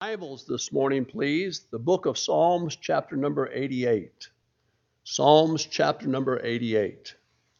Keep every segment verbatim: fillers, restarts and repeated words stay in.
Bibles this morning, please. The book of Psalms, chapter number eighty-eight. Psalms, chapter number eighty-eight.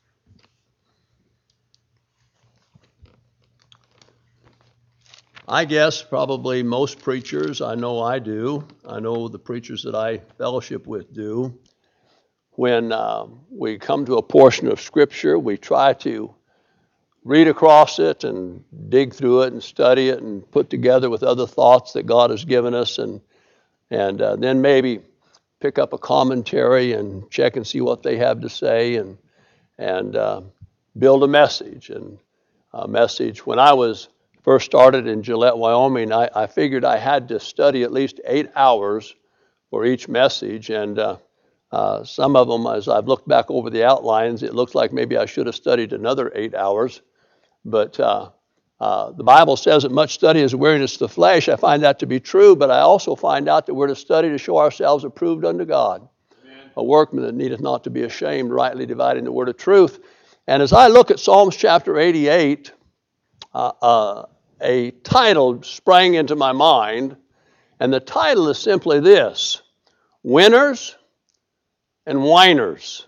I guess probably most preachers, I know I do, I know the preachers that I fellowship with do, when uh, we come to a portion of Scripture, we try to read across it and dig through it and study it and put together with other thoughts that God has given us, and and uh, then maybe pick up a commentary and check and see what they have to say, and and uh, build a message. And a message, when I was first started in Gillette, Wyoming, I, I figured I had to study at least eight hours for each message, and uh, uh, some of them, as I've looked back over the outlines, it looks like maybe I should have studied another eight hours. But uh, uh, the Bible says that much study is weariness to the flesh. I find that to be true, but I also find out that we're to study to show ourselves approved unto God. Amen. A workman that needeth not to be ashamed, rightly dividing the word of truth. And as I look at Psalms chapter eighty-eight, uh, uh, a title sprang into my mind, and the title is simply this: Winners and Whiners.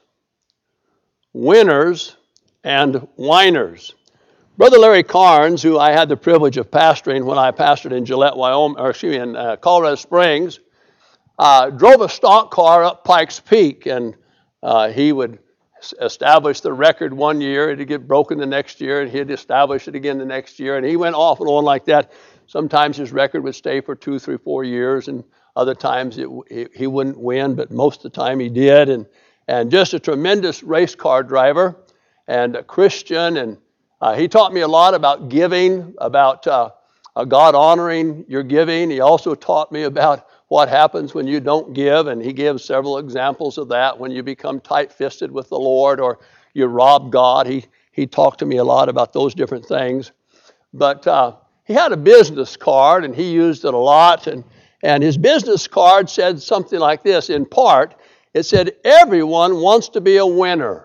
Winners and Whiners. Brother Larry Carnes, who I had the privilege of pastoring when I pastored in Gillette, Wyoming, or excuse me, in uh, Colorado Springs, uh, drove a stock car up Pikes Peak, and uh, he would establish the record one year, it'd get broken the next year, and he'd establish it again the next year, and he went off and on like that. Sometimes his record would stay for two, three, four years, and other times it, he, he wouldn't win, but most of the time he did, and and just a tremendous race car driver and a Christian, and Uh, he taught me a lot about giving, about uh, uh, God honoring your giving. He also taught me about what happens when you don't give, and he gives several examples of that when you become tight-fisted with the Lord or you rob God. He he talked to me a lot about those different things. But uh, he had a business card, and he used it a lot, and, and his business card said something like this. In part, it said, "Everyone wants to be a winner.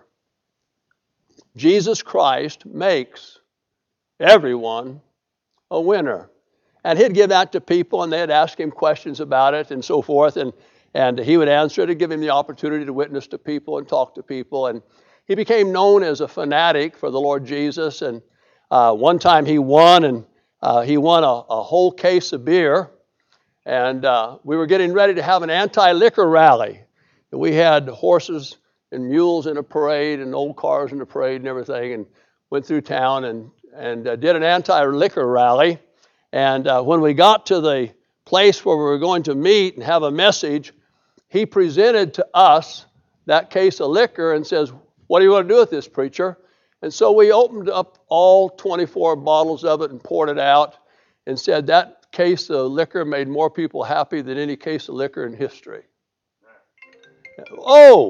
Jesus Christ makes everyone a winner." And he'd give that to people, and they'd ask him questions about it and so forth, and, and he would answer it and give him the opportunity to witness to people and talk to people. And he became known as a fanatic for the Lord Jesus. And uh, one time he won, and uh, he won a, a whole case of beer, and uh, we were getting ready to have an anti-liquor rally. And we had horses and mules in a parade and old cars in a parade and everything, and went through town and, and uh, did an anti-liquor rally. And uh, when we got to the place where we were going to meet and have a message, he presented to us that case of liquor and says, "What do you want to do with this, preacher?" And so we opened up all twenty-four bottles of it and poured it out and said that case of liquor made more people happy than any case of liquor in history. Oh!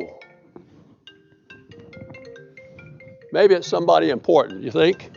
Maybe it's somebody important, you think?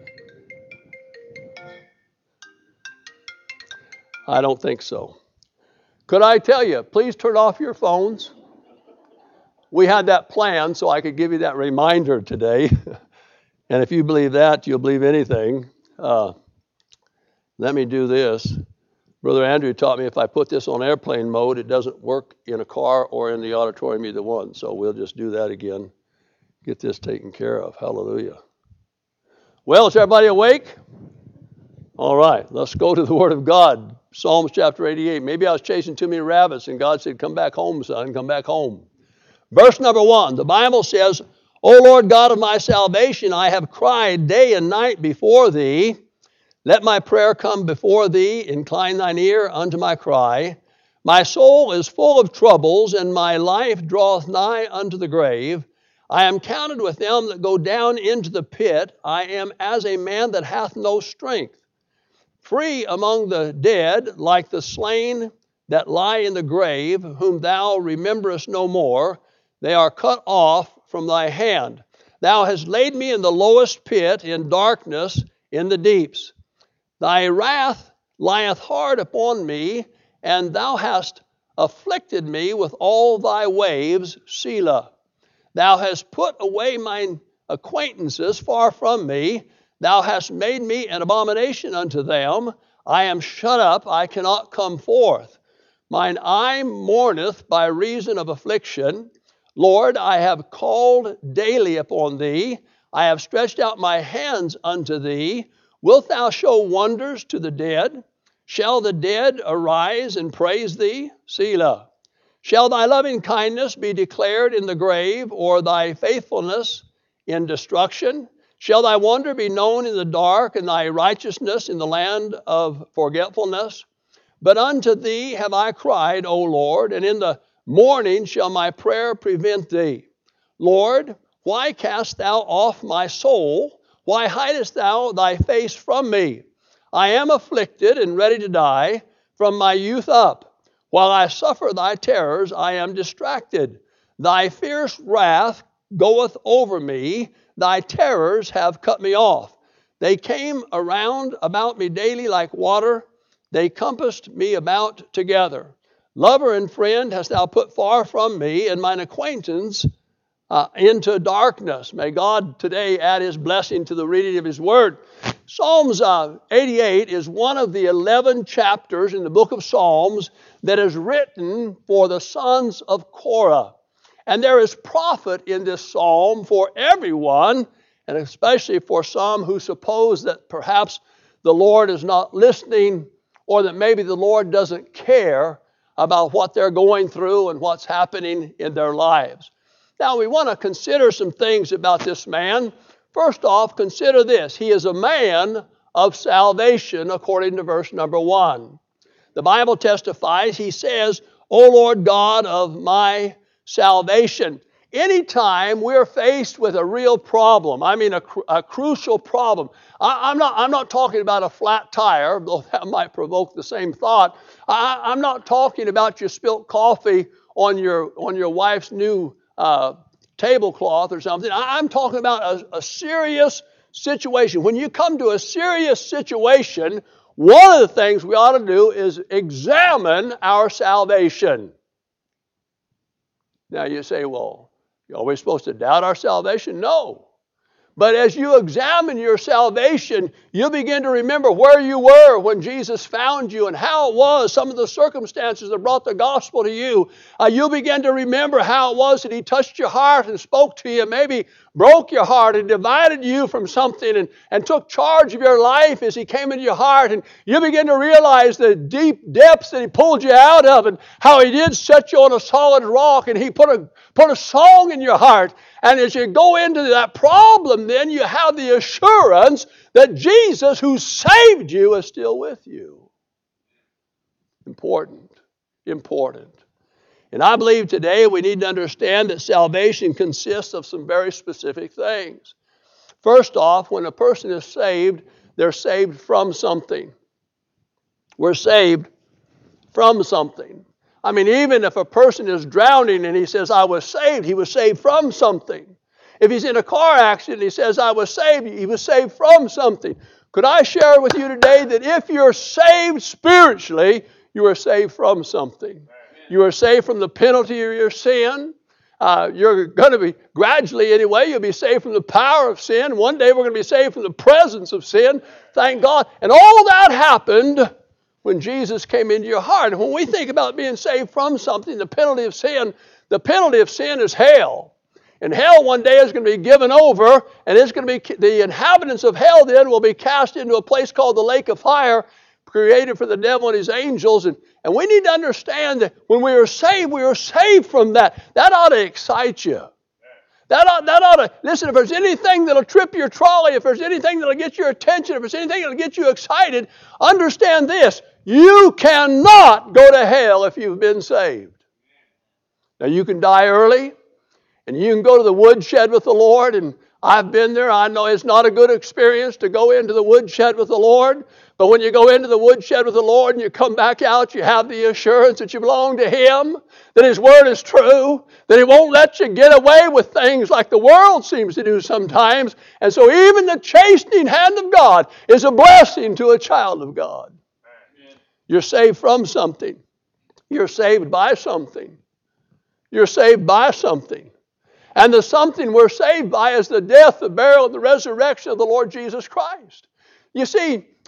I don't think so. Could I tell you, please turn off your phones? We had that planned so I could give you that reminder today. And if you believe that, you'll believe anything. Uh, let me do this. Brother Andrew taught me if I put this on airplane mode, it doesn't work in a car or in the auditorium, either one. So we'll just do that again. Get this taken care of. Hallelujah. Well, is everybody awake? All right, let's go to the Word of God. Psalms chapter eighty-eight. Maybe I was chasing too many rabbits, and God said, "Come back home, son, come back home." Verse number one, the Bible says, "O Lord God of my salvation, I have cried day and night before thee. Let my prayer come before thee. Incline thine ear unto my cry. My soul is full of troubles, and my life draweth nigh unto the grave. I am counted with them that go down into the pit. I am as a man that hath no strength. Free among the dead, like the slain that lie in the grave, whom thou rememberest no more. They are cut off from thy hand. Thou hast laid me in the lowest pit, in darkness, in the deeps. Thy wrath lieth hard upon me, and thou hast afflicted me with all thy waves, Selah. Thou hast put away mine acquaintances far from me. Thou hast made me an abomination unto them. I am shut up, I cannot come forth. Mine eye mourneth by reason of affliction. Lord, I have called daily upon thee. I have stretched out my hands unto thee. Wilt thou show wonders to the dead? Shall the dead arise and praise thee? Selah. Shall thy loving kindness be declared in the grave, or thy faithfulness in destruction? Shall thy wonder be known in the dark, and thy righteousness in the land of forgetfulness? But unto thee have I cried, O Lord, and in the morning shall my prayer prevent thee. Lord, why cast thou off my soul? Why hidest thou thy face from me? I am afflicted and ready to die from my youth up. While I suffer thy terrors, I am distracted. Thy fierce wrath goeth over me. Thy terrors have cut me off. They came around about me daily like water. They compassed me about together. Lover and friend hast thou put far from me, and mine acquaintance uh, into darkness. May God today add his blessing to the reading of his word. Psalms uh, eighty-eight is one of the eleven chapters in the book of Psalms that is written for the sons of Korah. And there is profit in this psalm for everyone, and especially for some who suppose that perhaps the Lord is not listening, or that maybe the Lord doesn't care about what they're going through and what's happening in their lives. Now, we want to consider some things about this man. First off, consider this. He is a man of salvation, according to verse number one. The Bible testifies, he says, O Lord God of my salvation. Anytime we're faced with a real problem, I mean a, cr- a crucial problem, I, I'm not, I'm not talking about a flat tire, though that might provoke the same thought. I, I'm not talking about you spilt coffee on your, on your wife's new uh, tablecloth or something. I, I'm talking about a, a serious situation. When you come to a serious situation, one of the things we ought to do is examine our salvation. Now you say, well, are we supposed to doubt our salvation? No. But as you examine your salvation, you begin to remember where you were when Jesus found you and how it was, some of the circumstances that brought the gospel to you. Uh, you'll begin to remember how it was that he touched your heart and spoke to you, maybe broke your heart and divided you from something and, and took charge of your life as he came into your heart. And you begin to realize the deep depths that he pulled you out of and how he did set you on a solid rock, and he put a, put a song in your heart. And as you go into that problem, then you have the assurance that Jesus, who saved you, is still with you. Important. Important. And I believe today we need to understand that salvation consists of some very specific things. First off, when a person is saved, they're saved from something. We're saved from something. I mean, even if a person is drowning and he says, I was saved, he was saved from something. If he's in a car accident and he says, I was saved, he was saved from something. Could I share with you today that if you're saved spiritually, you are saved from something. You are saved from the penalty of your sin. Uh, you're going to be, gradually anyway, you'll be saved from the power of sin. One day we're going to be saved from the presence of sin. Thank God. And all of that happened when Jesus came into your heart. And when we think about being saved from something, the penalty of sin, the penalty of sin is hell. And hell one day is going to be given over, and it's going to be, the inhabitants of hell then will be cast into a place called the lake of fire, created for the devil and his angels. And, and we need to understand that when we are saved, we are saved from that. That ought to excite you. That ought, that ought to, listen, if there's anything that'll trip your trolley, if there's anything that'll get your attention, if there's anything that'll get you excited, understand this. You cannot go to hell if you've been saved. Now you can die early, and you can go to the woodshed with the Lord, and I've been there. I know it's not a good experience to go into the woodshed with the Lord, but when you go into the woodshed with the Lord and you come back out, you have the assurance that you belong to Him, that His Word is true, that He won't let you get away with things like the world seems to do sometimes. And so even the chastening hand of God is a blessing to a child of God. Amen. You're saved from something. You're saved by something. You're saved by something. And the something we're saved by is the death, the burial, and the resurrection of the Lord Jesus Christ. You see,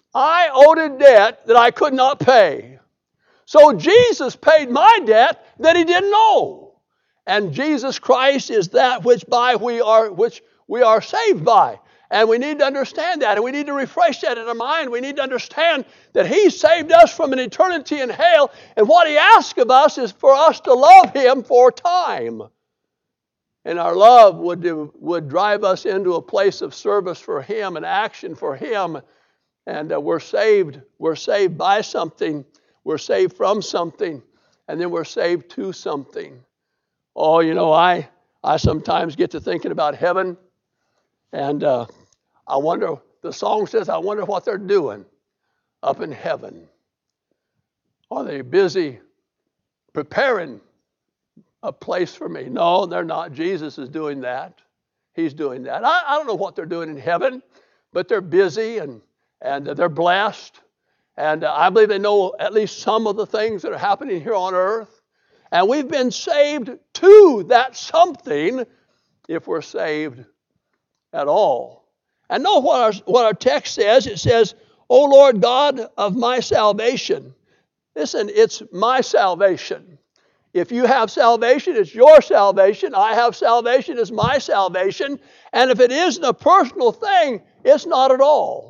I owed a debt that I could not pay. So Jesus paid my debt that he didn't owe. And Jesus Christ is that which by we are which we are saved by. And we need to understand that, and we need to refresh that in our mind. We need to understand that he saved us from an eternity in hell, and what he asks of us is for us to love him for time. And our love would, do, would drive us into a place of service for him and action for him. And uh, we're saved. We're saved by something. We're saved from something. And then we're saved to something. Oh, you know, I, I sometimes get to thinking about heaven. And uh, I wonder, the song says, I wonder what they're doing up in heaven. Are they busy preparing a place for me? No, they're not. Jesus is doing that. He's doing that. I, I don't know what they're doing in heaven, but they're busy and, and they're blessed. And uh, I believe they know at least some of the things that are happening here on earth. And we've been saved to that something if we're saved at all. And know what our, what our text says. It says, O Lord God of my salvation. Listen, it's my salvation. If you have salvation, it's your salvation. I have salvation, it's my salvation. And if it isn't a personal thing, it's not at all.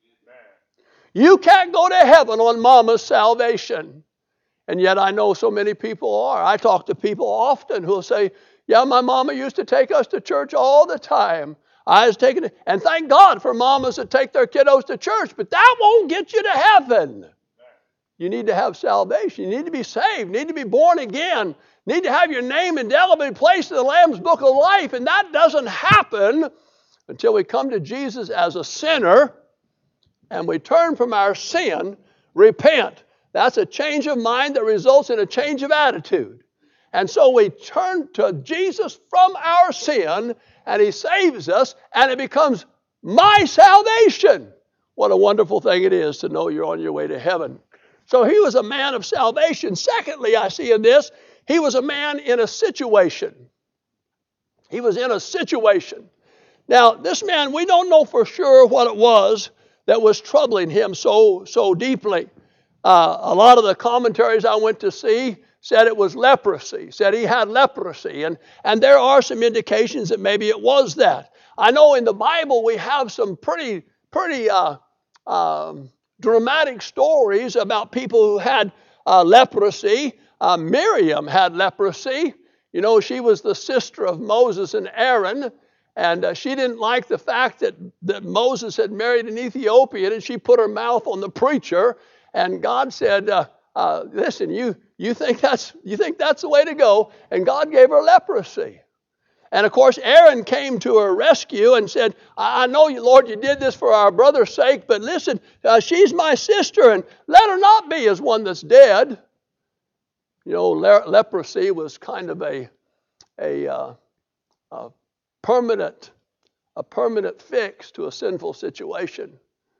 You can't go to heaven on mama's salvation. And yet I know so many people are. I talk to people often who will say, yeah, my mama used to take us to church all the time. I was taking it. And thank God for mamas that take their kiddos to church, but that won't get you to heaven. You need to have salvation. You need to be saved. You need to be born again. You need to have your name indelibly placed in the Lamb's Book of Life. And that doesn't happen until we come to Jesus as a sinner and we turn from our sin, repent. That's a change of mind that results in a change of attitude. And so we turn to Jesus from our sin, and he saves us, and it becomes my salvation. What a wonderful thing it is to know you're on your way to heaven. So he was a man of salvation. Secondly, I see in this, he was a man in a situation. He was in a situation. Now, this man, we don't know for sure what it was that was troubling him so, so deeply. Uh, a lot of the commentaries I went to see said it was leprosy, said he had leprosy. And, and there are some indications that maybe it was that. I know in the Bible we have some pretty, pretty uh, um, dramatic stories about people who had uh, leprosy. Uh, Miriam had leprosy. You know, she was the sister of Moses and Aaron. And uh, she didn't like the fact that, that Moses had married an Ethiopian, and she put her mouth on the preacher. And God said, uh, uh, listen, you, you, think that's, you think that's the way to go. And God gave her leprosy. And of course, Aaron came to her rescue and said, I, I know you, Lord, you did this for our brother's sake, but listen, uh, she's my sister, and let her not be as one that's dead. You know, le- leprosy was kind of a, a, uh, a permanent, a permanent fix to a sinful situation.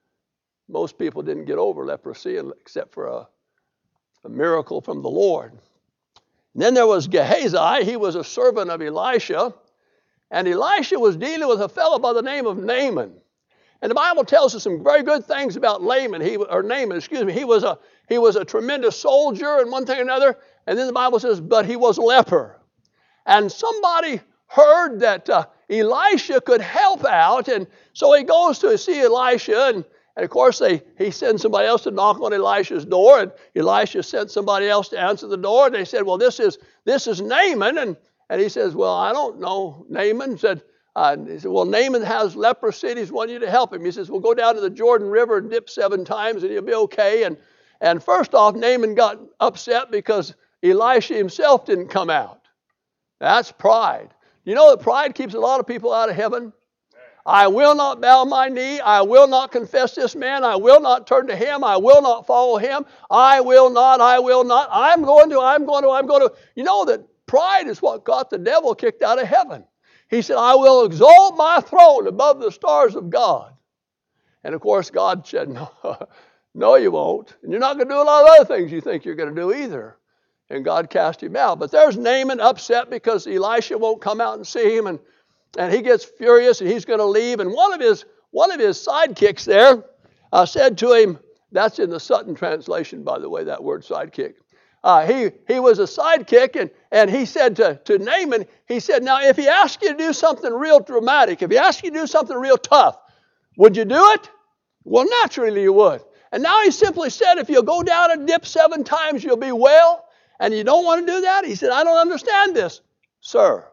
Most people didn't get over leprosy except for a, a miracle from the Lord. And then there was Gehazi. He was a servant of Elisha. And Elisha was dealing with a fellow by the name of Naaman. And the Bible tells us some very good things about Naaman. He, or Naaman, excuse me. He was a he was a tremendous soldier and one thing or another. And then the Bible says, but he was a leper. And somebody heard that uh, Elisha could help out. And so he goes to see Elisha. And, and of course, they, he sends somebody else to knock on Elisha's door. And Elisha sent somebody else to answer the door. And they said, well, this is this is Naaman. And, and he says, well, I don't know. Naaman said, uh, he said, well, Naaman has leprosy. And he's wanting you to help him. He says, well, go down to the Jordan River and dip seven times and he'll be okay. And, and first off, Naaman got upset because Elisha himself didn't come out. That's pride. You know that pride keeps a lot of people out of heaven? I will not bow my knee. I will not confess this man. I will not turn to him. I will not follow him. I will not. I will not. I'm going to. I'm going to. I'm going to. You know that pride is what got the devil kicked out of heaven. He said, I will exalt my throne above the stars of God. And of course, God said, no, no, you won't. And you're not going to do a lot of other things you think you're going to do either. And God cast him out. But there's Naaman upset because Elisha won't come out and see him. And, and he gets furious and he's going to leave. And one of his one of his sidekicks there, uh, said to him, that's in the Sutton translation, by the way, that word sidekick. Uh, he, he was a sidekick, and, and he said to, to Naaman, he said, now if he asks you to do something real dramatic, if he asks you to do something real tough, would you do it? Well, naturally you would. And now he simply said, if you'll go down and dip seven times, you'll be well. And you don't want to do that? He said, I don't understand this, sir.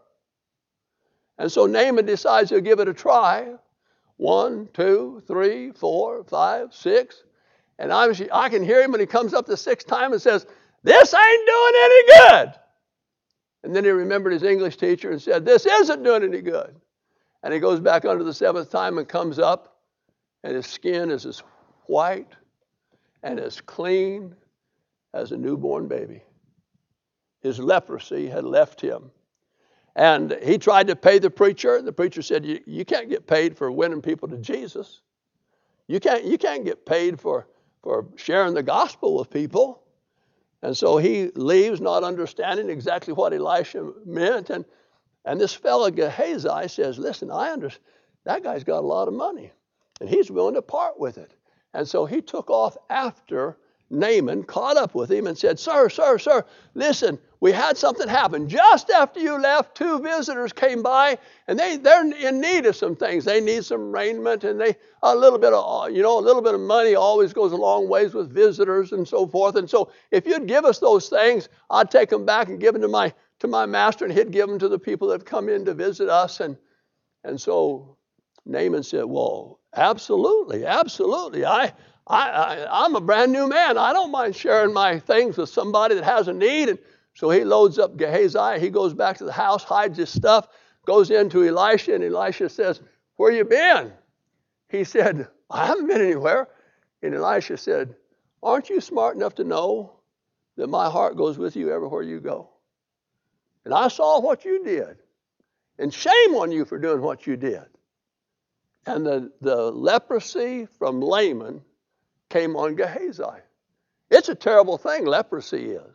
And so Naaman decides he'll give it a try. One, two, three, four, five, six. And I, I can hear him when he comes up the sixth time and says, this ain't doing any good. And then he remembered his English teacher and said, this isn't doing any good. And he goes back under the seventh time and comes up, and his skin is as white and as clean as a newborn baby. His leprosy had left him. And he tried to pay the preacher. The preacher said, you, you can't get paid for winning people to Jesus. You can't, you can't get paid for, for sharing the gospel with people. And so he leaves not understanding exactly what Elisha meant. And, and this fellow Gehazi says, listen, I understand. That guy's got a lot of money. And he's willing to part with it. And so he took off after Naaman, caught up with him and said, sir, sir, sir, listen, we had something happen. Just after you left, two visitors came by, and they, they're in need of some things. They need some raiment, and they a little bit of, you know, a little bit of money always goes a long ways with visitors and so forth. And so if you'd give us those things, I'd take them back and give them to my to my master, and he'd give them to the people that have come in to visit us. And and so Naaman said, well, absolutely, absolutely. I I, I, I'm a brand new man. I don't mind sharing my things with somebody that has a need. And so he loads up Gehazi. He goes back to the house, hides his stuff, goes into Elisha, and Elisha says, where you been? He said, I haven't been anywhere. And Elisha said, aren't you smart enough to know that my heart goes with you everywhere you go? And I saw what you did. And shame on you for doing what you did. And the, the leprosy from Naaman came on Gehazi. It's a terrible thing, leprosy is.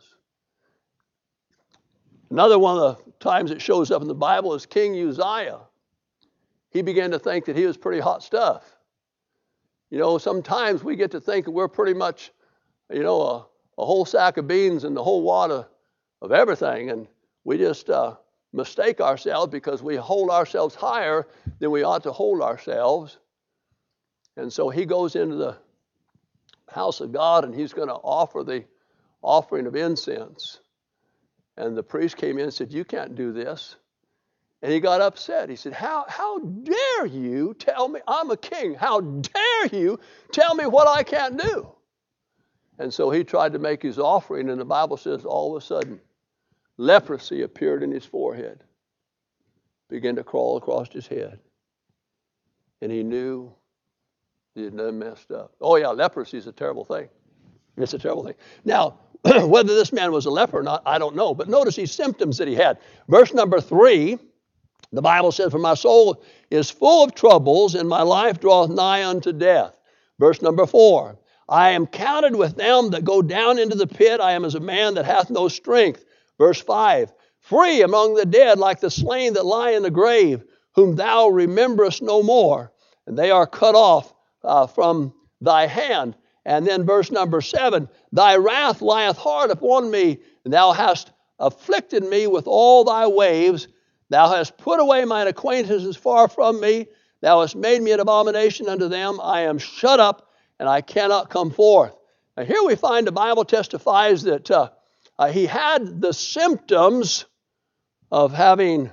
Another one of the times it shows up in the Bible is King Uzziah. He began to think that he was pretty hot stuff. You know, sometimes we get to think that we're pretty much, you know, a, a whole sack of beans and the whole wad of, of everything. And we just uh, mistake ourselves because we hold ourselves higher than we ought to hold ourselves. And so he goes into the house of God, and he's going to offer the offering of incense. And the priest came in and said, you can't do this. And he got upset. He said, how, how dare you tell me I'm a king? How dare you tell me what I can't do? And so he tried to make his offering, and the Bible says all of a sudden, leprosy appeared in his forehead, began to crawl across his head. And he knew he had done messed up. Oh yeah, leprosy is a terrible thing. It's a terrible thing. Now, whether this man was a leper or not, I don't know. But notice these symptoms that he had. Verse number three, the Bible says, for my soul is full of troubles, and my life draweth nigh unto death. Verse number four, I am counted with them that go down into the pit. I am as a man that hath no strength. Verse five, free among the dead like the slain that lie in the grave, whom thou rememberest no more. And they are cut off uh, from thy hand. And then verse number seven, thy wrath lieth hard upon me, and thou hast afflicted me with all thy waves. Thou hast put away mine acquaintances far from me. Thou hast made me an abomination unto them. I am shut up, and I cannot come forth. Now here we find the Bible testifies that uh, uh, he had the symptoms of having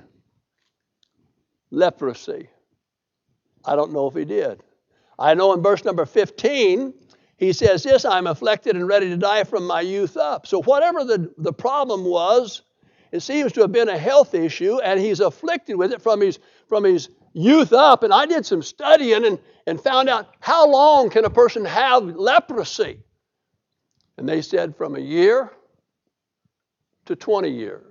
leprosy. I don't know if he did. I know in verse number fifteen, he says this, I'm afflicted and ready to die from my youth up. So whatever the, the problem was, it seems to have been a health issue, and he's afflicted with it from his, from his youth up. And I did some studying and, and found out how long can a person have leprosy? And they said from a year to twenty years.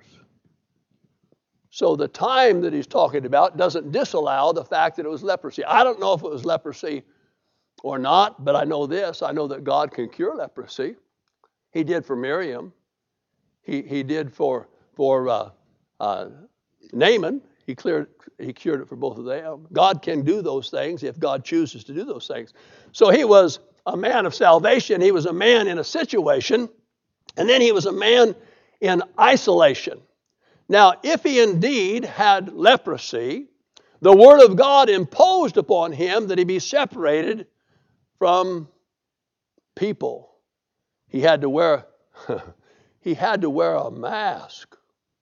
So the time that he's talking about doesn't disallow the fact that it was leprosy. I don't know if it was leprosy or not, but I know this. I know that God can cure leprosy. He did for Miriam. He, he did for, for uh, uh, Naaman. He, cleared, he cured it for both of them. God can do those things if God chooses to do those things. So he was a man of salvation. He was a man in a situation. And then he was a man in isolation. Now, if he indeed had leprosy, the Word of God imposed upon him that he be separated from people. He had to wear, he had to wear a mask.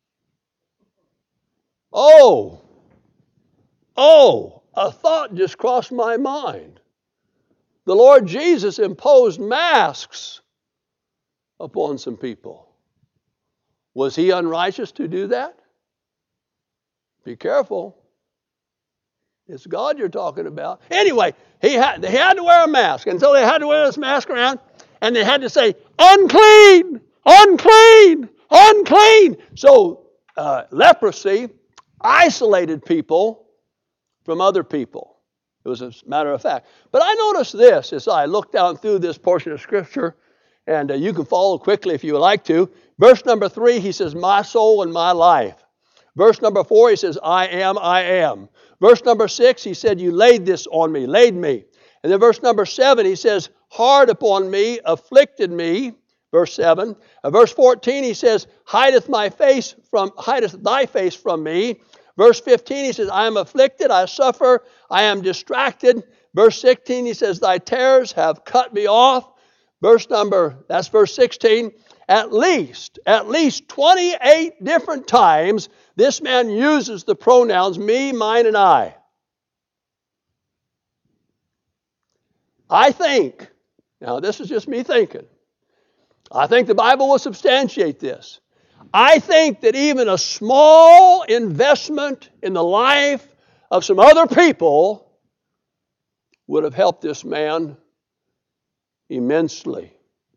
Oh, oh, a thought just crossed my mind. The Lord Jesus imposed masks upon some people. Was he unrighteous to do that? Be careful. It's God you're talking about. Anyway, he had, they had to wear a mask. And so they had to wear this mask around. And they had to say, unclean, unclean, unclean. So uh, leprosy isolated people from other people. It was a matter of fact. But I noticed this as I looked down through this portion of Scripture. And uh, you can follow quickly if you would like to. Verse number three, he says, my soul and my life. Verse number four, he says, I am, I am. Verse number six, he said, you laid this on me, laid me. And then verse number seven, he says, hard upon me, afflicted me. Verse seven. And verse fourteen, he says, hideth my face from, hideth thy face from me. Verse fifteen, he says, I am afflicted, I suffer, I am distracted. Verse sixteen, he says, thy terrors have cut me off. Verse number, that's verse sixteen. At least, at least twenty-eight different times, this man uses the pronouns me, mine, and I. I think, now this is just me thinking, I think the Bible will substantiate this. I think that even a small investment in the life of some other people would have helped this man immensely.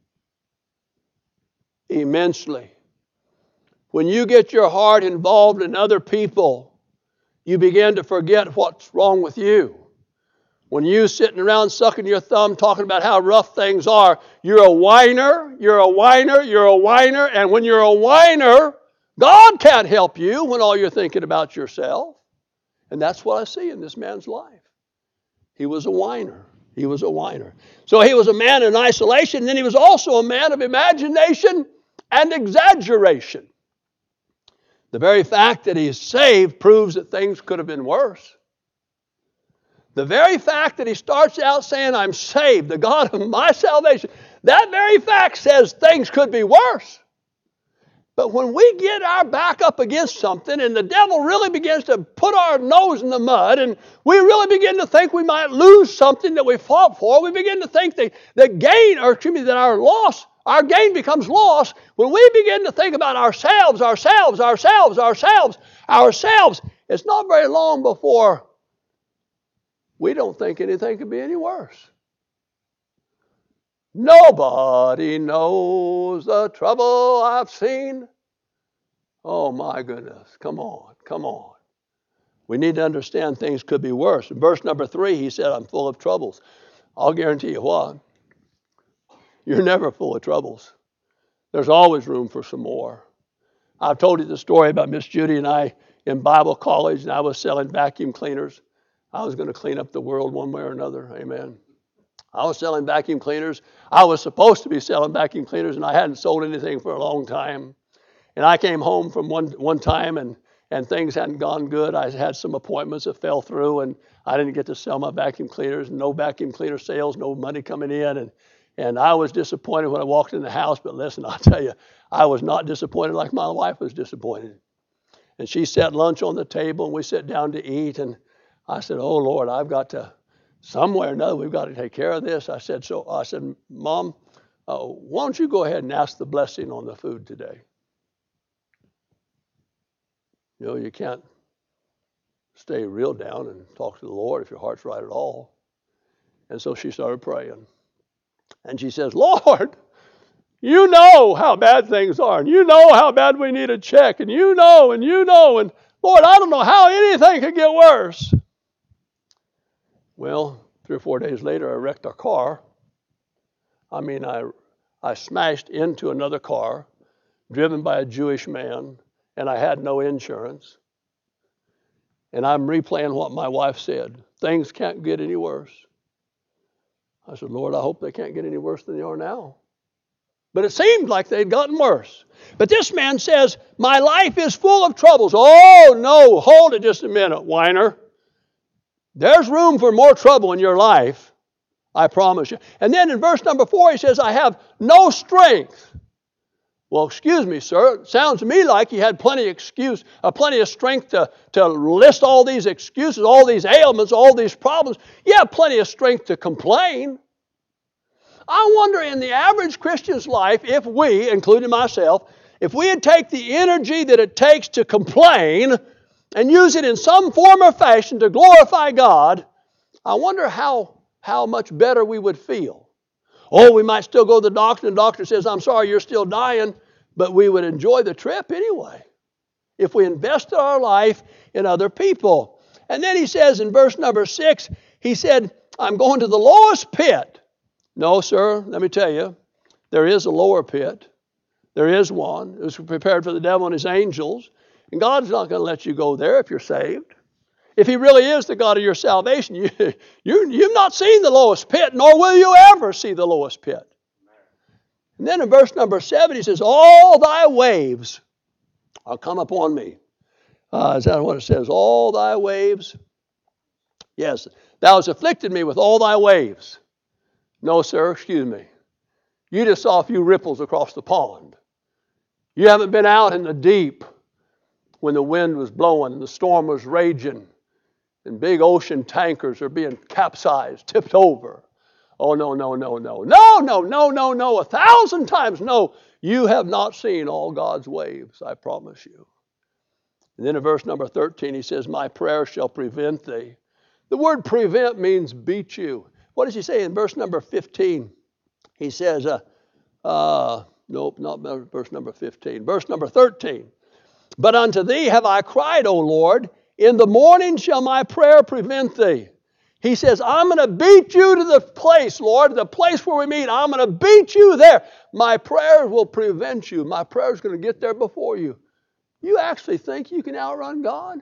Immensely. When you get your heart involved in other people, you begin to forget what's wrong with you. When you sitting around sucking your thumb talking about how rough things are, you're a whiner, you're a whiner, you're a whiner, and when you're a whiner, God can't help you when all you're thinking about yourself. And that's what I see in this man's life. He was a whiner. He was a whiner. So he was a man in isolation, and then he was also a man of imagination and exaggeration. The very fact that he is saved proves that things could have been worse. The very fact that he starts out saying, I'm saved, the God of my salvation, that very fact says things could be worse. But when we get our back up against something and the devil really begins to put our nose in the mud and we really begin to think we might lose something that we fought for, we begin to think that the gain, or excuse me, that our loss, our gain becomes loss. When we begin to think about ourselves, ourselves, ourselves, ourselves, ourselves, it's not very long before we don't think anything could be any worse. Nobody knows the trouble I've seen. Oh my goodness, come on, come on. We need to understand things could be worse. In verse number three, he said, I'm full of troubles. I'll guarantee you what. You're never full of troubles. There's always room for some more. I've told you the story about Miss Judy and I in Bible college, and I was selling vacuum cleaners. I was going to clean up the world one way or another. Amen. I was selling vacuum cleaners. I was supposed to be selling vacuum cleaners, and I hadn't sold anything for a long time. And I came home from one one time, and, and things hadn't gone good. I had some appointments that fell through, and I didn't get to sell my vacuum cleaners. No vacuum cleaner sales, no money coming in. And, and I was disappointed when I walked in the house. But listen, I'll tell you, I was not disappointed like my wife was disappointed. And she set lunch on the table, and we sat down to eat. And I said, oh, Lord, I've got to, somewhere or another, we've got to take care of this. I said, so I said, Mom, uh, why don't you go ahead and ask the blessing on the food today? You know, you can't stay real down and talk to the Lord if your heart's right at all. And so she started praying. And she says, Lord, you know how bad things are. And you know how bad we need a check. And you know, and you know. And Lord, I don't know how anything could get worse. Well, three or four days later, I wrecked our car. I mean, I, I smashed into another car driven by a Jewish man, and I had no insurance. And I'm replaying what my wife said. Things can't get any worse. I said, Lord, I hope they can't get any worse than they are now. But it seemed like they'd gotten worse. But this man says, my life is full of troubles. Oh, no, hold it just a minute, whiner. There's room for more trouble in your life, I promise you. And then in verse number four, he says, I have no strength. Well, excuse me, sir. It sounds to me like he had plenty of excuse, uh, plenty of strength to, to list all these excuses, all these ailments, all these problems. You have plenty of strength to complain. I wonder in the average Christian's life, if we, including myself, if we would take the energy that it takes to complain and use it in some form or fashion to glorify God, I wonder how, how much better we would feel. Oh, we might still go to the doctor, and the doctor says, I'm sorry, you're still dying, but we would enjoy the trip anyway if we invested our life in other people. And then he says in verse number six, he said, I'm going to the lowest pit. No, sir, let me tell you, there is a lower pit. There is one. It was prepared for the devil and his angels. And God's not going to let you go there if you're saved. If he really is the God of your salvation, you, you, you've not seen the lowest pit, nor will you ever see the lowest pit. And then in verse number seven, he says, all thy waves are come upon me. Uh, is that what it says? All thy waves? Yes, thou hast afflicted me with all thy waves. No, sir, excuse me. You just saw a few ripples across the pond. You haven't been out in the deep when the wind was blowing and the storm was raging and big ocean tankers are being capsized, tipped over. Oh, no, no, no, no. No, no, no, no, no. A thousand times no. You have not seen all God's waves, I promise you. And then in verse number thirteen, he says, my prayer shall prevent thee. The word prevent means beat you. What does he say in verse number fifteen? He says, uh, uh, nope, not verse number fifteen. Verse number thirteen. But unto thee have I cried, O Lord, in the morning shall my prayer prevent thee. He says, I'm going to beat you to the place, Lord, the place where we meet. I'm going to beat you there. My prayers will prevent you. My prayer is going to get there before you. You actually think you can outrun God?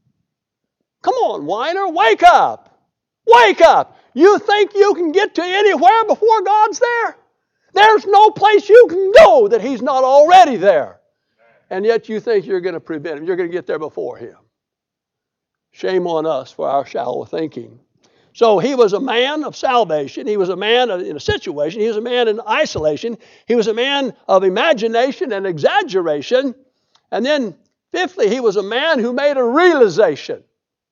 Come on, whiner, wake up. Wake up. You think you can get to anywhere before God's there? There's no place you can go that he's not already there. And yet you think you're going to prevent him. You're going to get there before him. Shame on us for our shallow thinking. So he was a man of salvation. He was a man in a situation. He was a man in isolation. He was a man of imagination and exaggeration. And then fifthly, he was a man who made a realization.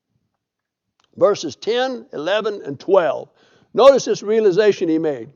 Verses ten, eleven, and twelve. Notice this realization he made.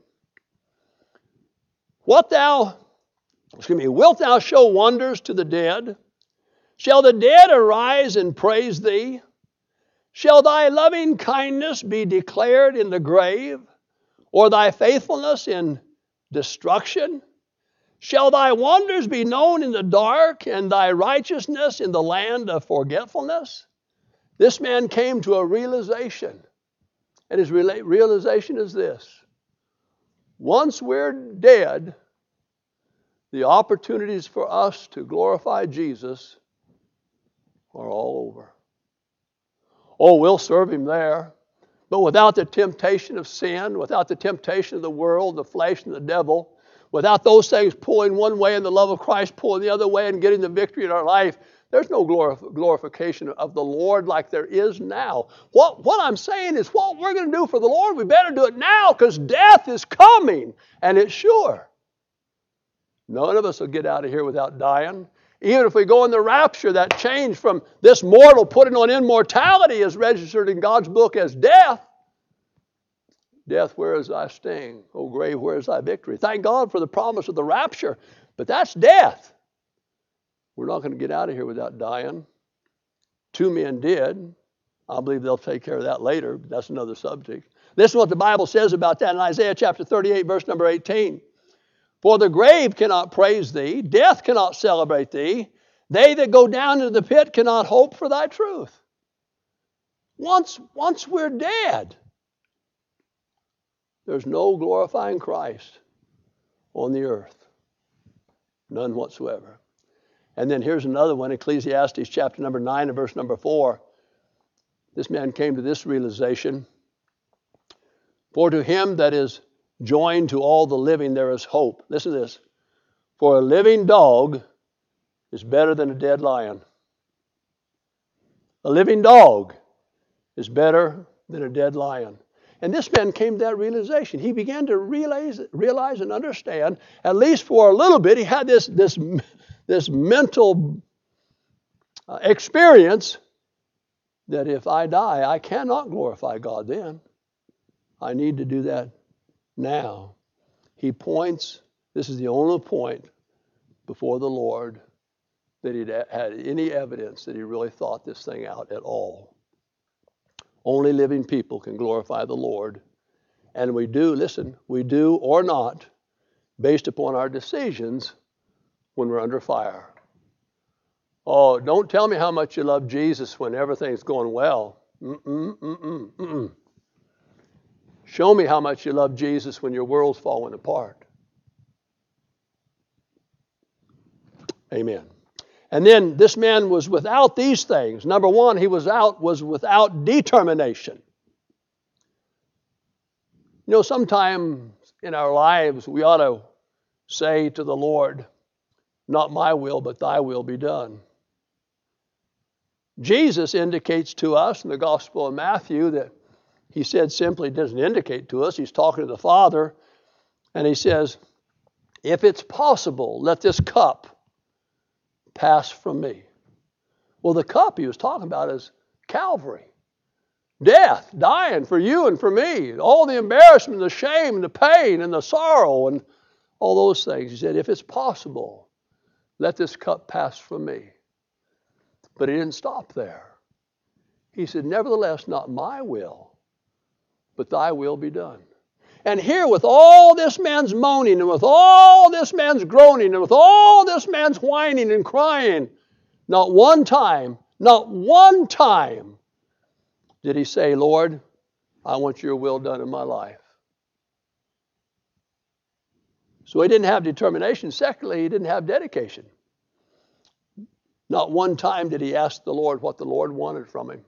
What thou, excuse me, wilt thou show wonders to the dead? Shall the dead arise and praise thee? Shall thy loving kindness be declared in the grave, or thy faithfulness in destruction? Shall thy wonders be known in the dark, and thy righteousness in the land of forgetfulness? This man came to a realization, and his realization is this. Once we're dead, the opportunities for us to glorify Jesus are all over. Oh, we'll serve him there, but without the temptation of sin, without the temptation of the world, the flesh, and the devil, without those things pulling one way and the love of Christ pulling the other way and getting the victory in our life, there's no glorif- glorification of the Lord like there is now. What, what I'm saying is what we're going to do for the Lord, we better do it now because death is coming, and it's sure. None of us will get out of here without dying. Even if we go in the rapture, that change from this mortal putting on immortality is registered in God's book as death. Death, where is thy sting? O grave, where is thy victory? Thank God for the promise of the rapture, but that's death. We're not going to get out of here without dying. Two men did. I believe they'll take care of that later, but that's another subject. This is what the Bible says about that in Isaiah chapter thirty-eight, verse number eighteen. For the grave cannot praise thee, death cannot celebrate thee. They that go down into the pit cannot hope for thy truth. Once, once we're dead, there's no glorifying Christ on the earth. None whatsoever. And then here's another one, Ecclesiastes chapter number nine and verse number four. This man came to this realization. For to him that is joined to all the living there is hope. Listen to this. For a living dog is better than a dead lion. A living dog is better than a dead lion. And this man came to that realization. He began to realize, realize and understand, at least for a little bit, he had this, this, this mental uh, experience that if I die, I cannot glorify God then. I need to do that now. He points, this is the only point before the Lord that he'd had any evidence that he really thought this thing out at all. Only living people can glorify the Lord. And we do, listen, we do or not based upon our decisions when we're under fire. Oh, don't tell me how much you love Jesus when everything's going well. Mm-mm, mm-mm, mm-mm. Show me how much you love Jesus when your world's falling apart. Amen. And then this man was without these things. Number one, he was out was without determination. You know, sometime in our lives we ought to say to the Lord, not my will, but thy will be done. Jesus indicates to us in the Gospel of Matthew that he said simply, doesn't indicate to us, he's talking to the Father, and he says, if it's possible, let this cup pass from me. Well, the cup he was talking about is Calvary. Death, dying for you and for me. All the embarrassment, the shame, the pain, and the sorrow, and all those things. He said, if it's possible, let this cup pass from me. But he didn't stop there. He said, nevertheless, not my will, but thy will be done. And here, with all this man's moaning, and with all this man's groaning, and with all this man's whining and crying, not one time, not one time did he say, Lord, I want your will done in my life. So he didn't have determination. Secondly, he didn't have dedication. Not one time did he ask the Lord what the Lord wanted from him.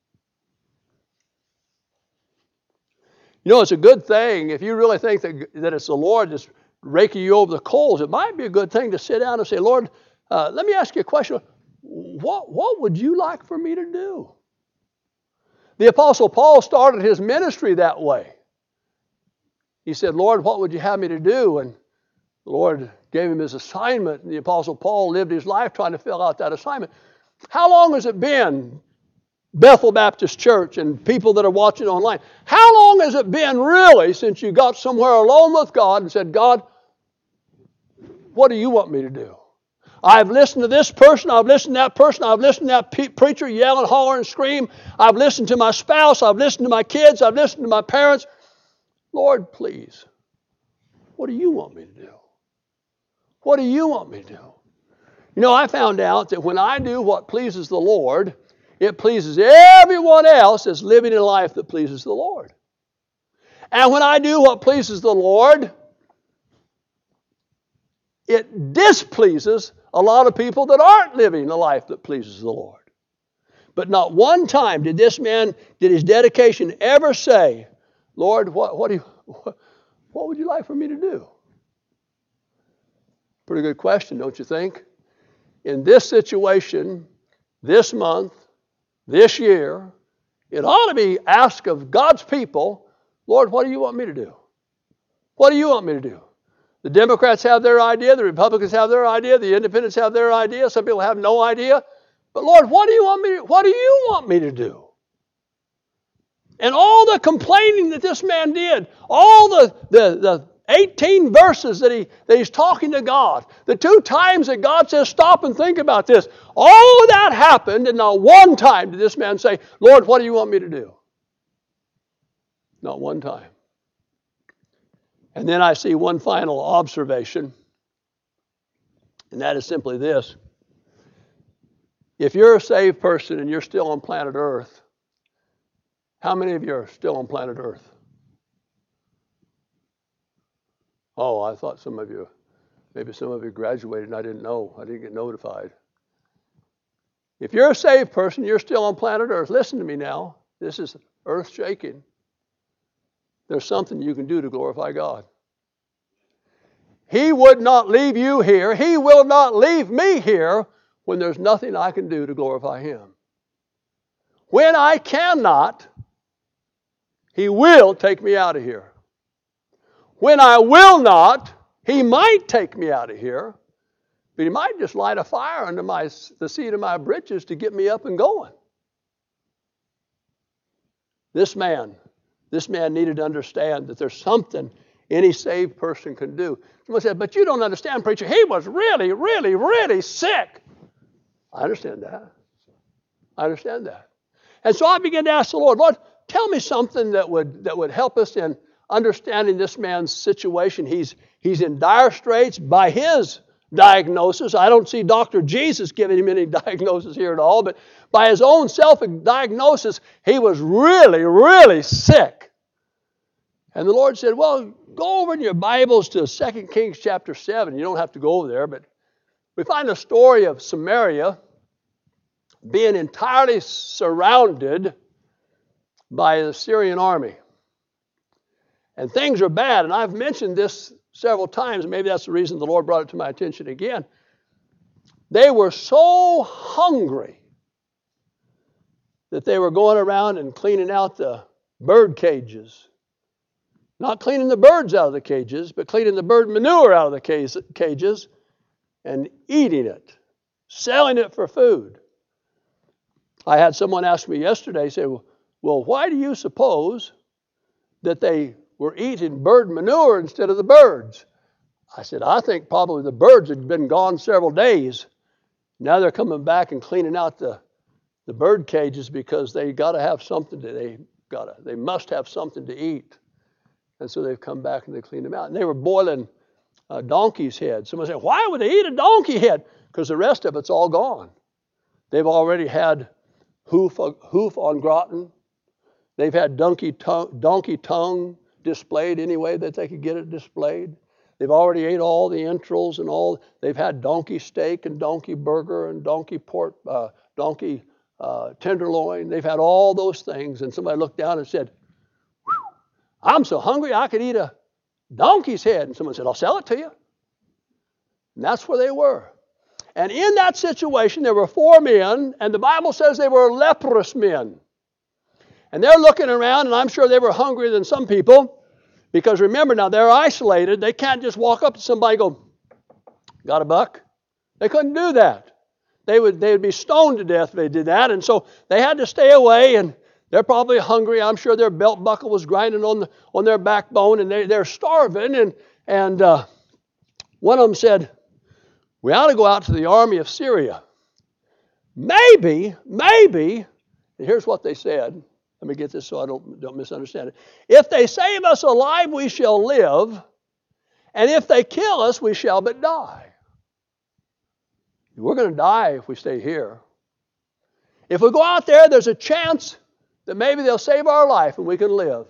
You know, it's a good thing, if you really think that, that it's the Lord that's raking you over the coals, it might be a good thing to sit down and say, Lord, uh, let me ask you a question. What, what would you like for me to do? The Apostle Paul started his ministry that way. He said, Lord, what would you have me to do? And the Lord gave him his assignment, and the Apostle Paul lived his life trying to fill out that assignment. How long has it been, Bethel Baptist Church and people that are watching online, how long has it been really since you got somewhere alone with God and said, God, what do you want me to do? I've listened to this person, I've listened to that person, I've listened to that pe- preacher yell and holler and scream. I've listened to my spouse, I've listened to my kids, I've listened to my parents. Lord, please, what do you want me to do? What do you want me to do? You know, I found out that when I do what pleases the Lord, it pleases everyone else that's living a life that pleases the Lord. And when I do what pleases the Lord, it displeases a lot of people that aren't living a life that pleases the Lord. But not one time did this man, did his dedication ever say, Lord, what, what, do you, what, what would you like for me to do? Pretty good question, don't you think? In this situation, this month, this year, it ought to be asked of God's people, Lord, what do you want me to do? What do you want me to do? The Democrats have their idea, the Republicans have their idea, the Independents have their idea, some people have no idea. But Lord, what do you want me to, what do you want me to do? And all the complaining that this man did, all the, the, the eighteen verses that, he, that he's talking to God, the two times that God says, stop and think about this, all of that happened, and not one time did this man say, Lord, what do you want me to do? Not one time. And then I see one final observation, and that is simply this. If you're a saved person and you're still on planet Earth, how many of you are still on planet Earth? Oh, I thought some of you, maybe some of you graduated and I didn't know. I didn't get notified. If you're a saved person, you're still on planet Earth. Listen to me now. This is earth shaking. there's something you can do to glorify God. He would not leave you here. He will not leave me here when there's nothing I can do to glorify Him. When I cannot, He will take me out of here. When I will not, He might take me out of here, but He might just light a fire under my, the seat of my britches to get me up and going. This man, this man needed to understand that there's something any saved person can do. Someone said, but you don't understand, preacher. He was really, really, really sick. I understand that. I understand that. And so I began to ask the Lord, Lord, tell me something that would that would help us in understanding this man's situation. He's he's in dire straits by his diagnosis. I don't see Doctor Jesus giving him any diagnosis here at all, but by his own self-diagnosis, he was really, really sick. And the Lord said, well, go over in your Bibles to Second Kings chapter seven. You don't have to go over there, but we find a story of Samaria being entirely surrounded by the Syrian army. And things are bad, and I've mentioned this several times. Maybe that's the reason the Lord brought it to my attention again. They were so hungry that they were going around and cleaning out the bird cages. Not cleaning the birds out of the cages, but cleaning the bird manure out of the cages and eating it, selling it for food. I had someone ask me yesterday, say, well, why do you suppose that they were eating bird manure instead of the birds? I said, I think probably the birds had been gone several days. Now they're coming back and cleaning out the, the bird cages because they got to have something to, they got to, they must have something to eat. And so they've come back and they cleaned them out. And they were boiling a donkey's head. Someone said, why would they eat a donkey head? Because the rest of it's all gone. They've already had hoof, hoof en gratin. They've had donkey tongue, donkey tongue displayed any way that they could get it displayed. They've already ate all the entrails and all. They've had donkey steak and donkey burger and donkey pork, uh, donkey uh, tenderloin. They've had all those things. And somebody looked down and said, I'm so hungry I could eat a donkey's head. And someone said, I'll sell it to you. And that's where they were. And in that situation, there were four men, and the Bible says they were leprous men. And they're looking around, and I'm sure they were hungrier than some people, because remember now, they're isolated. They can't just walk up to somebody and go, got a buck? They couldn't do that. They would, they would be stoned to death if they did that. And so they had to stay away, and they're probably hungry. I'm sure their belt buckle was grinding on the, on their backbone, and they, they're starving. And, and uh, one of them said, we ought to go out to the army of Syria. Maybe, maybe, and here's what they said. Let me get this so I don't, don't misunderstand it. If they save us alive, we shall live. And if they kill us, we shall but die. We're going to die if we stay here. If we go out there, there's a chance that maybe they'll save our life and we can live.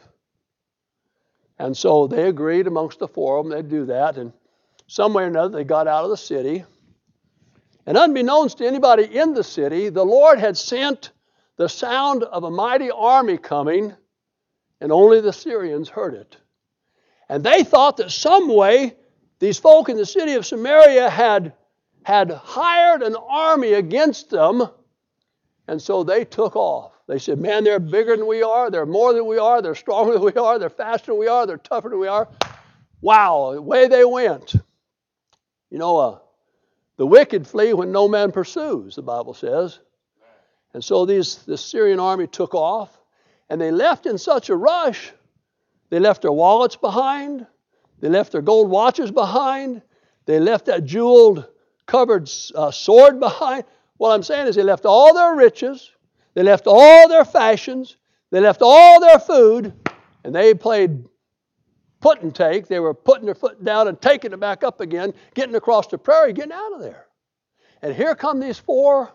And so they agreed amongst the four of them, they'd do that. And some way or another, they got out of the city. And unbeknownst to anybody in the city, the Lord had sent the sound of a mighty army coming, and only the Syrians heard it. And they thought that some way these folk in the city of Samaria had, had hired an army against them, and so they took off. They said, man, they're bigger than we are, they're more than we are, they're stronger than we are, they're faster than we are, they're tougher than we are. Wow, away they went. You know, uh, the wicked flee when no man pursues, the Bible says. And so these, the Syrian army took off, and they left in such a rush. They left their wallets behind. They left their gold watches behind. They left that jeweled covered uh, sword behind. What I'm saying is they left all their riches. They left all their fashions. They left all their food, and they played put and take. They were putting their foot down and taking it back up again, getting across the prairie, getting out of there. And here come these four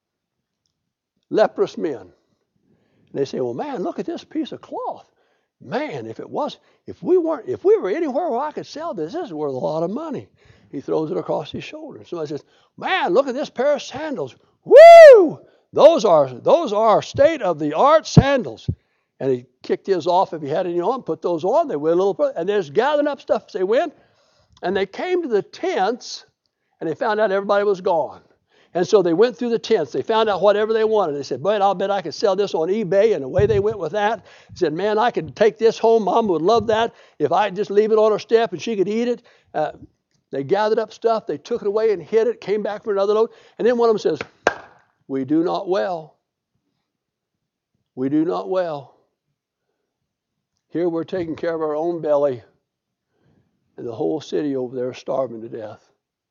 leprous men. And they say, well, man, look at this piece of cloth. Man, if it was, if we weren't, if we were anywhere where I could sell this, this is worth a lot of money. He throws it across his shoulder. Somebody says, man, look at this pair of sandals. Woo! Those are, those are state-of-the-art sandals. And he kicked his off if he had any on, put those on. They went a little further, and they're just gathering up stuff as they went. And they came to the tents, and they found out everybody was gone. And so they went through the tents. They found out whatever they wanted. They said, "Man, I'll bet I could sell this on eBay." And away they went with that. They said, "Man, I could take this home. Mom would love that if I just leave it on her step and she could eat it." Uh, they gathered up stuff. They took it away and hid it, came back for another load. And then one of them says, "We do not well. We do not well. Here we're taking care of our own belly, and the whole city over there is starving to death.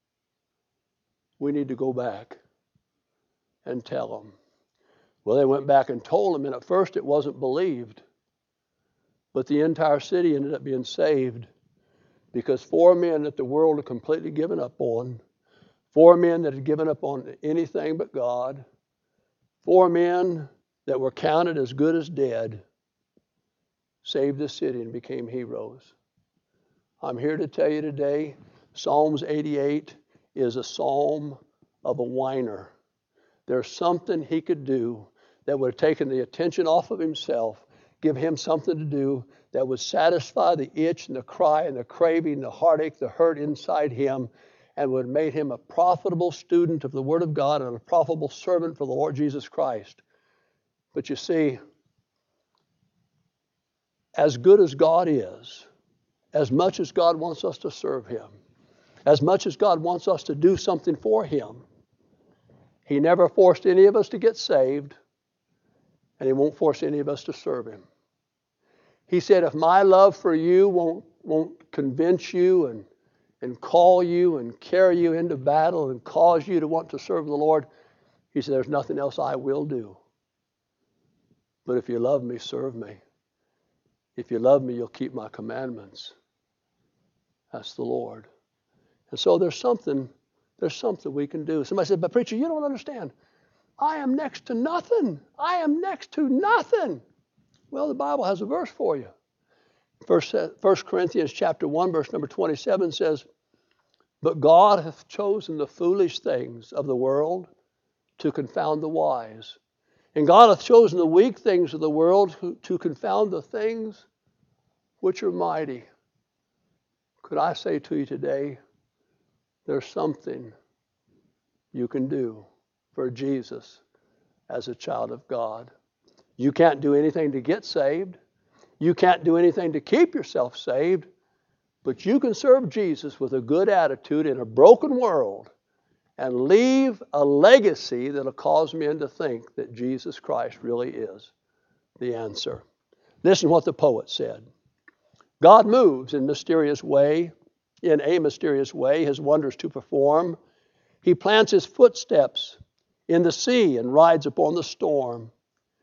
We need to go back and tell them." Well, they went back and told them, and at first it wasn't believed. But the entire city ended up being saved because four men that the world had completely given up on, four men that had given up on anything but God, four men that were counted as good as dead, saved the city and became heroes. I'm here to tell you today, Psalms eighty-eight is a psalm of a whiner. There's something he could do that would have taken the attention off of himself, give him something to do that would satisfy the itch and the cry and the craving, the heartache, the hurt inside him, and would have made him a profitable student of the Word of God and a profitable servant for the Lord Jesus Christ. But you see, as good as God is, as much as God wants us to serve him, as much as God wants us to do something for him, he never forced any of us to get saved, and he won't force any of us to serve him. He said, if my love for you won't, won't convince you and, and call you and carry you into battle and cause you to want to serve the Lord, he said, there's nothing else I will do. But if you love me, serve me. If you love me, you'll keep my commandments. That's the Lord. And so there's something, there's something we can do. Somebody said, but preacher, you don't understand. I am next to nothing. I am next to nothing. Well, the Bible has a verse for you. First, First Corinthians chapter one, verse number twenty-seven says, but God hath chosen the foolish things of the world to confound the wise. And God hath chosen the weak things of the world to confound the things which are mighty. Could I say to you today, there's something you can do for Jesus as a child of God. You can't do anything to get saved. You can't do anything to keep yourself saved. But you can serve Jesus with a good attitude in a broken world and leave a legacy that'll cause men to think that Jesus Christ really is the answer. Listen to what the poet said. God moves in mysterious way, in a mysterious way, his wonders to perform. He plants his footsteps in the sea and rides upon the storm.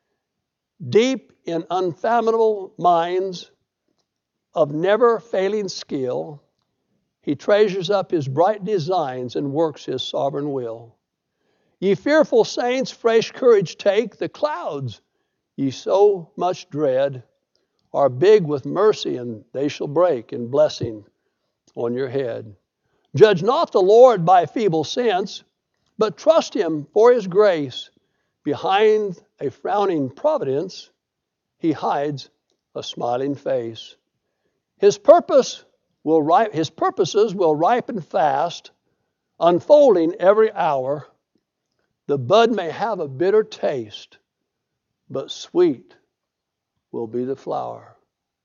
Deep in unfathomable minds of never-failing skill, he treasures up his bright designs and works his sovereign will. Ye fearful saints, fresh courage take. The clouds ye so much dread are big with mercy, and they shall break in blessing on your head. Judge not the Lord by feeble sense, but trust him for his grace. Behind a frowning providence, he hides a smiling face. His purpose will ripe, his purposes will ripen fast, unfolding every hour. The bud may have a bitter taste, but sweet will be the flower.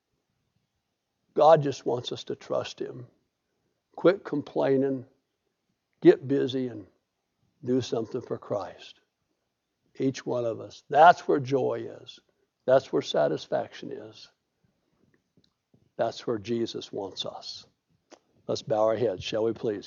God just wants us to trust him. Quit complaining, get busy, and do something for Christ. Each one of us. That's where joy is. That's where satisfaction is. That's where Jesus wants us. Let's bow our heads, shall we please?